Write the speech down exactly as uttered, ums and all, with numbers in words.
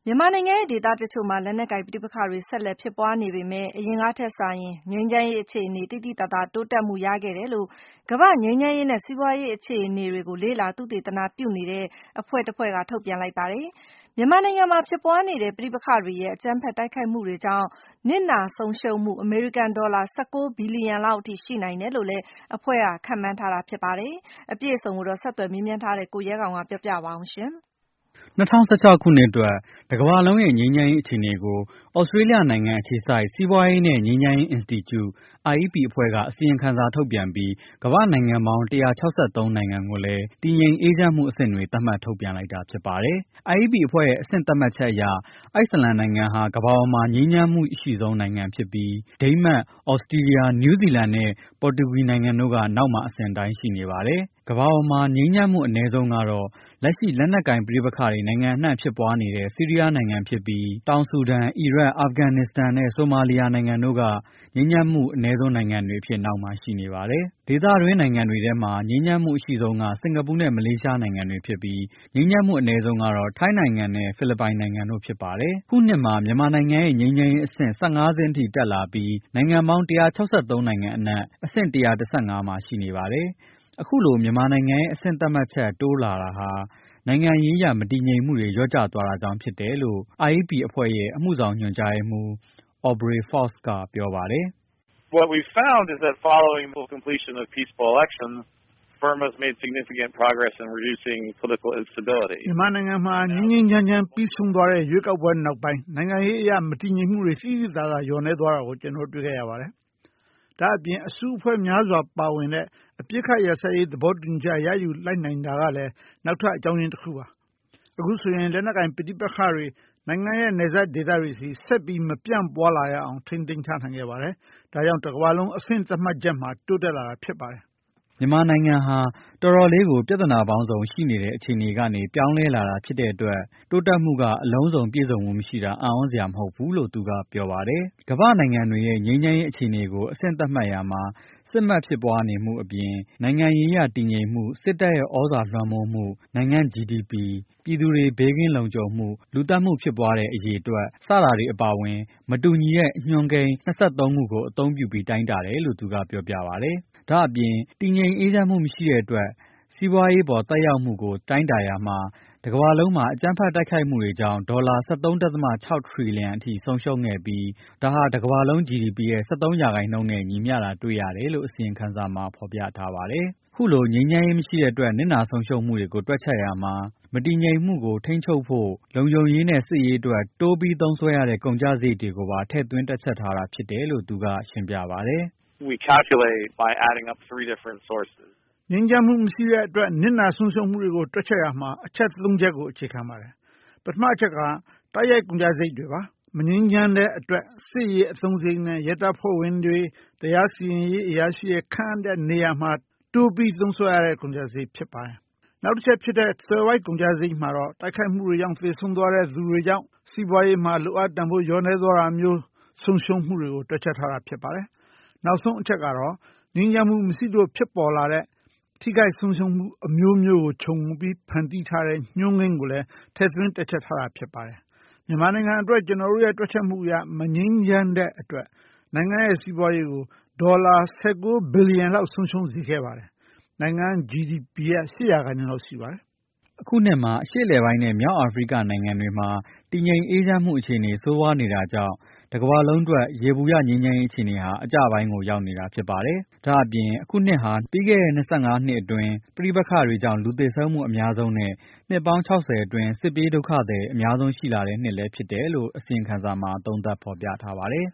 မြန်မာနိုင်ငံရဲ့ဒေသတချို့မှာလက်နက်ကိုင်ပဋိပက္ခတွေဆက်လက်ဖြစ်ပွားနေပေမဲ့အရင်ကထက်စာရင်ငြိမ်းချမ်းရေးအခြေအနေတိတိတသာတိုးတက်မှုရခဲ့တယ်လို့ကမ္ဘာ့ငြိမ်းချမ်းရေးနဲ့စီးပွားရေးအခြေအနေတွေကိုလေ့လာသုတေသနပြုနေတဲ့အဖွဲ့တစ်ဖွဲ့ကထုတ်ပြန်လိုက်ပါတယ်။မြန်မာနိုင်ငံမှာဖြစ်ပွားနေတဲ့ပဋိပက္ခတွေရဲ့အကြမ်းဖက်တိုက်ခိုက်မှုတွေကြောင့်နစ်နာဆုံးရှုံးမှုအမေရိကန်ဒေါ်လာ၁၉ဘီလီယံလောက်အထိရှိနိုင်တယ်လို့လည်းအဖွဲ့ကခန့်မှန်းထားတာဖြစ်ပါတယ်။အပြည့်အစုံကိုတော့ဆက်သွယ်မေးမြန်းထားတဲ့ကိုရဲကောင်ကပြောပြပါအောင်ရှင်။၂၀၁၆ခုနှစ်အတွက်တကမ္ဘာလုံးရဲ့ငြိမ်းချမ်းရေးအခြေအနေကိုဩစတြေးလျနိုင်ငံအခြေစိုက်စီးပွားရေးနဲ့ငြိမ်းချမ်းရေးအင်စတီကျု I E P အဖွဲ့ကအစီရင်ခံစာထုတ်ပြန်ပြီးကမ္ဘာ့နိုင်ငံပေါင်း၁၆၃နိုင်ငံကိုလည်းတည်ငြိမ်အေးချမ်းမှုအဆင့်တွေသတ်မှတ်ထုတ်ပြန်လိုက်တာဖြစ်ပါတယ်။ I E P အဖွဲ့ရဲ့အဆင့်သတ်မှတ်ချက်အရအိုက်စလန်နိုင်ငံဟာကမ္ဘာပေါ်မှာငြိမ်းချမ်းမှုအရှိဆုံးနိုင်ငံဖြစ်ပြီးဒိန်းမတ်၊ဩစတြီးလျ၊နယူးဇီလန်နဲ့ပေါ်တူဂီနိုင်ငံတို့ကနောက်မှာအဆင့်တိုင်းရှိနေပါတယ်။ကမ္ဘာပေါ်မှာငြိမ်းချမ်းမှုအနည်းဆုံးကတော့လက်ရှိလက်နက်ကိုင်ပဋိပက္ခတွေနိုင်ငံအနှံ့ဖြစ်ပွားနေတဲ့ဆီးရီးယားနိုင်ငံဖြစ်ပြီးတောင်ဆူဒန်၊အီရတ်၊အာဖဂန်နစ္စတန်နဲ့ဆိုမာလီယာနိုင်ငံတို့ကငြိမ်းချမ်းမှုအနည်းဆုံးနိုင်ငံတွေအဖြစ်နောက်မှာရှိနေပါတယ်။ဒေသတွင်းနိုင်ငံတွေထဲမှာငြိမ်းချမ်းမှုအရှိဆုံးကစင်ကာပူနဲ့မလေးရှားနိုင်ငံတွေဖြစ်ပြီးငြိမ်းချမ်းမှုအနည်းဆုံးကတော့ထိုင်းနိုင်ငံနဲ့ဖိလစ်ပိုင်နိုင်ငံတို့ဖြစ်ပါတယ်။ခုနှစ်မှာမြန်မာနိုင်ငံရဲ့ငြိမ်းချမ်းရေးအဆင့်၁၅ဆင့်ထိတက်လာပြီးနိုင်ငံပေါင်း၁၆၃နိုင်ငံအနက်အဆင့်၁၁၅မှာရှိနေပါတယ်။အခုလိုမြန်မာနိုင်ငံရဲ့အဆင့်သတ်မှတ်ချက်တိုးလာတာဟာနိုင်ငံရေးအရမတည်ငြိမ်မှုတွေလျော့ကျသွားတာကြောင့်ဖြစ်တယ်လို့ I E P အဖွဲ့ရဲ့အမှုဆောင်ညွှန်ကြားရေးမှူး Aubrey Fox ကပြောပါတယ်။ What we found is that following the completion of peaceful elections, Burma has made significant progress in reducing political instability. မြန်မာနိုင်ငံမှာငြိမ်းငြိမ်းချမ်းချမ်းပြီးဆုံးသွားတဲ့ရွေးကောက်ပွဲနောက်ပိုင်းနိုင်ငံရေးအရမတည်ငြိမ်မှုတွေသိသိသာသာလျော့နည်းသွားတာကိုကျွန်တော်တွေ့ခဲ့ရပါတယ်။ဒါအပြင်အစုအဖွဲ့များစွာပါဝင်တဲ့အပြစ်ခတ်ရစရေးသဘောတူညီချက်ရယူလိုက်နိုင်တာကလည်းနောက်ထပ်အကြောင်းရင်းတစ်ခုပါ။အခုဆိုရင်လက်နက်ကိုင်ပဋိပက္ခတွေနိုင်ငံရဲ့နယ်စပ်ဒေသတွေစီဆက်ပြီးမပြန့်ပွားလာရအောင်ထိန်းသိမ်းထားနိုင်ခဲ့ပါတယ်။ဒါကြောင့်တစ်ကမ္ဘာလုံးအဆင့်သတ်မှတ်ချက်မှာတိုးတက်လာတာဖြစ်ပါတယ်။မြန်မာနိုင်ငံဟာတော်တော်လေးကိုပြဿနာပေါင်းစုံရှိနေတဲ့အခြေအနေကနေပြောင်းလဲလာတာဖြစ်တဲ့အတွက်တိုးတက်မှုကအလုံးစုံပြည့်စုံမှုမရှိတာအံ့ဩစရာမဟုတ်ဘူးလို့သူကပြောပါတယ်။ကမ္ဘာနိုင်ငံတွေရဲ့ငြိမ်းချမ်းရေးအခြေအနေကိုအဆင့်သတ်မှတ်ရာမှာစစ်မက်ဖြစ်ပွားနေမှုအပြင်နိုင်ငံရေးအရတည်ငြိမ်မှုစစ်တပ်ရဲ့ဩဇာလွှမ်းမိုးမှုနိုင်ငံ G D P ပြည်သူတွေဘေးကင်းလုံခြုံမှုလူသတ်မှုဖြစ်ပွားတဲ့အရေအတွက်စတာတွေအပါအဝင်မတူညီတဲ့အညွှန်းကိန်း၂၃ခုကိုအသုံးပြုပြီးတိုင်းတာတယ်လို့သူကပြောပြပါတယ်။ဒါအပြင်တည်ငြိမ်အေးချမ်းမှုမရှိတဲ့အတွက်စီးပွားရေးပေါ်သက်ရောက်မှုကိုတိုင်းတာရာမှာတကမ္ဘာလုံးမှာအကြမ်းဖက်တိုက်ခိုက်မှုတွေကြောင့်ဒေါ်လာ၁၃ဒသမ၆ထရီလီယံအထိဆုံးရှုံးခဲ့ပြီးဒါဟာတကမ္ဘာလုံး G D P ရဲ့၁၃ရာခိုင်နှုန်းနဲ့ညီမျှတာတွေ့ရတယ်လို့အစီရင်ခံစာမှာဖော်ပြထားပါတယ်။ခုလိုငြိမ်းချမ်းရေးမရှိတဲ့အတွက်နစ်နာဆုံးရှုံးမှုတွေကိုတွက်ချက်ရာမှာမတည်ငြိမ်မှုကိုထိန်းချုပ်ဖို့လုံခြုံရေးနဲ့စစ်ရေးအတွက်တိုးပြီးသုံးစွဲရတဲ့ကုန်ကျစရိတ်တွေကိုပါထည့်သွင်းတွက်ချက်ထားတာဖြစ်တယ်လို့သူကရှင်းပြပါတယ်။ We calculate by adding up three different sources. ငြိမ်းချမ်းမှုမရှိတဲ့အတွက်နစ်နာဆုံးရှုံးမှုတွေကိုတွက်ချက်ရမှာအချက်သုံးချက်ကိုအခြေခံပါတယ်။ပထမအချက်ကတိုက်ရိုက်ကုန်ကျစရိတ်တွေပါ။မငြိမ်းချမ်းတဲ့အတွက်စစ်ရေးအသုံးစရိတ်နဲ့ရဲတပ်ဖွဲ့ဝင်တွေတရားစီရင်ရေးအရာရှိရဲ့ခန့်အပ်တဲ့နေရာမှာတိုးပြီးသုံးစွဲရတဲ့ကုန်ကျစရိတ်ဖြစ်ပါတယ်။နောက်တစ်ချက်ဖြစ်တဲ့သွယ်ဝိုက်ကုန်ကျစရိတ်မှာတော့တိုက်ခိုက်မှုတွေကြောင့်သေဆုံးသွားတဲ့သူတွေကြောင့်စီးပွားရေးမှာလိုအပ်တန်ဖိုးလျော့နည်းသွားတာမျိုးဆုံးရှုံးမှုတွေကိုတွက်ချက်ထားတာဖြစ်ပါတယ်။နောက်ဆုံးအချက်ကတော့ငြိမ်းချမ်းမှုမရှိလို့ဖြစ်ပေါ်လာတဲ့ထိခိုက်ဆုံးရှုံးမှုအမျိုးမျိုးကိုခြုံပြီးဖန်တီးထားတဲ့ညွှန်းကိန်းကိုလည်းထည့်သွင်းတွက်ချက်ထားတာဖြစ်ပါတယ်။မြန်မာနိုင်ငံအတွက်ကျွန်တော်တို့ရဲ့တွက်ချက်မှုအရမငြိမ်းချမ်းတဲ့အတွက်နိုင်ငံရဲ့စီးပွားရေးကိုဒေါ်လာ၁၉ဘီလီယံလောက်ဆုံးရှုံးစေခဲ့ပါတယ်။နိုင်ငံ G D P ရဲ့၈ရာခိုင်နှုန်းလောက်ရှိပါတယ်။အခုနှစ်မှာအရှေ့အလယ်ပိုင်းနဲ့မြောက်အာဖရိကနိုင်ငံတွေမှာတည်ငြိမ်အေးချမ်းမှုအခြေအနေဆိုးဝါးနေတာကြောင့်တကမ္ဘာလုံးအတွက်ယေဘုယျငြိမ်းချမ်းရေးအခြေအနေဟာအကျပိုင်းကိုရောက်နေတာဖြစ်ပါတယ်။ဒါအပြင်အခုနှစ်ဟာပြီးခဲ့တဲ့၂၅နှစ်အတွင်းပဋိပက္ခတွေကြောင့်လူသေဆုံးမှုအများဆုံးနဲ့နှစ်ပေါင်း၆၀အတွင်းစစ်ပြေးဒုက္ခသည်အများဆုံးရှိလာတဲ့နှစ်လည်းဖြစ်တယ်လို့အစီရင်ခံစာမှာသုံးသပ်ဖော်ပြထားပါတယ်။